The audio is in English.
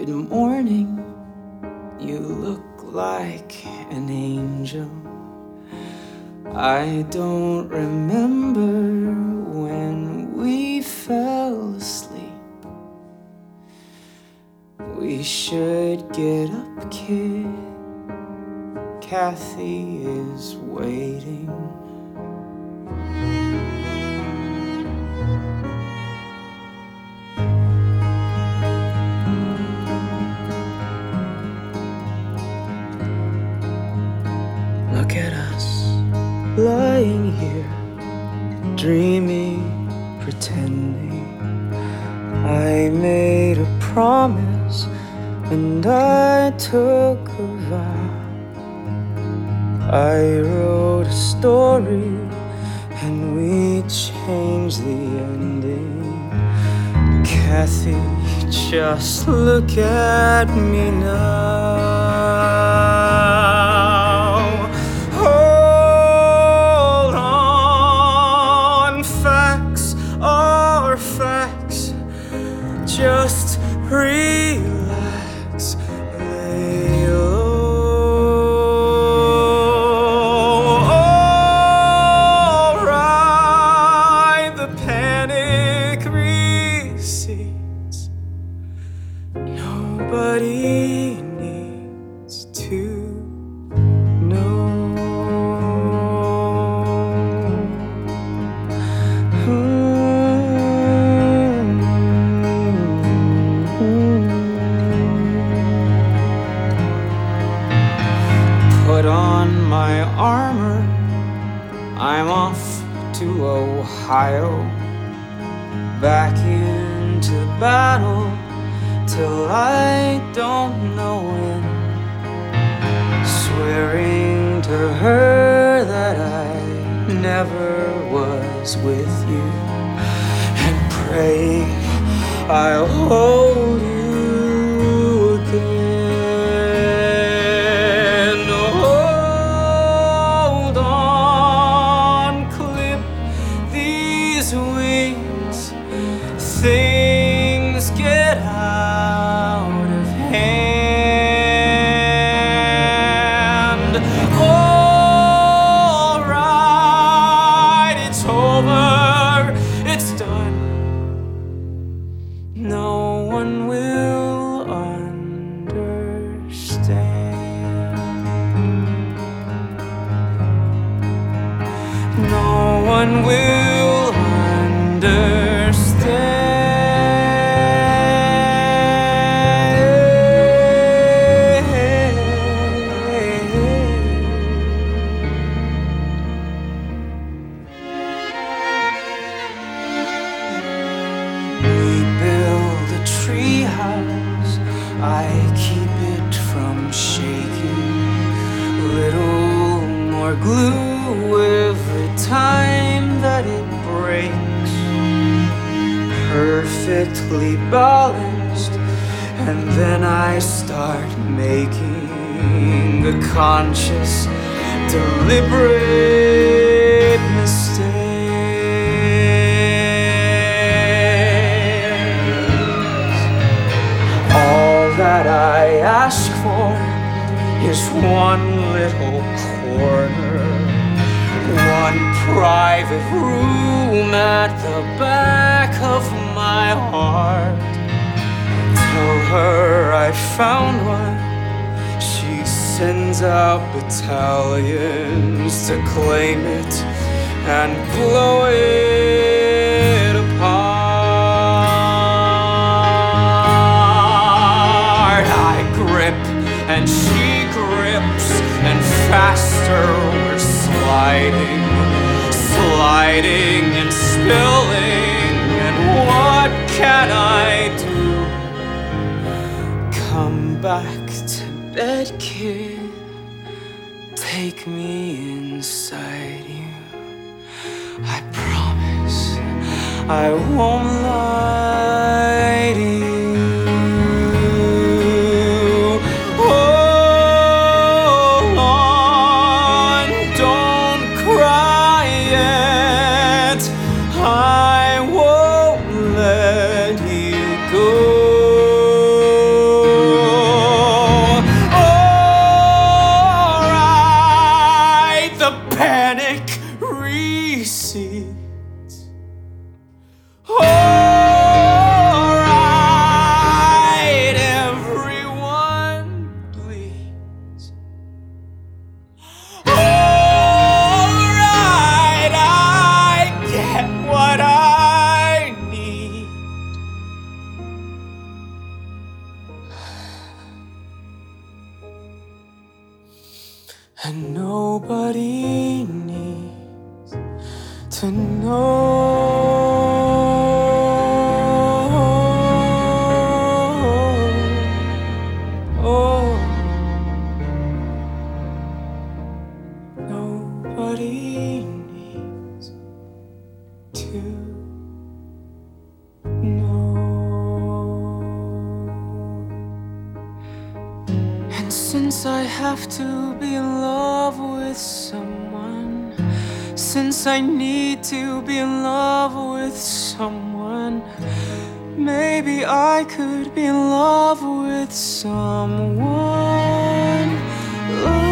Good morning, you look like an angel. I don't remember when we fell asleep. We should get up, kid. Kathy is waiting. Look at us, lying here, dreaming, pretending. I made a promise and I took a vow. I wrote a story and we changed the ending. Kathy, just look at me now. Hold on, facts are facts. Just relax, lay low. Alright, the panic recedes. Nobody needs to know. Put on my armor, I'm off to Ohio, back into battle till I don't know when, swearing to her that I never was with you, and praying I'll hold you again. Hold on, clip these wings, things get out of hand. Alright, it's over, it's done. No one will understand. No one will treehouse, I keep it from shaking. Little more glue every time that it breaks. Perfectly balanced, and then I start making a conscious, deliberate mistake. That I ask for is one little corner, one private room at the back of my heart. Tell her I found one. She sends out battalions to claim it and blow it apart. And she grips, and faster we're sliding, sliding and spilling. And what can I do? Come back to bed, kid. Take me inside you. I promise I won't lie to you. I won't let you go. seeds. Alright, everyone bleeds. Alright, I get what I need. And nobody needs to know. Nobody needs to know. And since I have to be in love with someone, since I need to be in love with someone, maybe I could be in love with someone.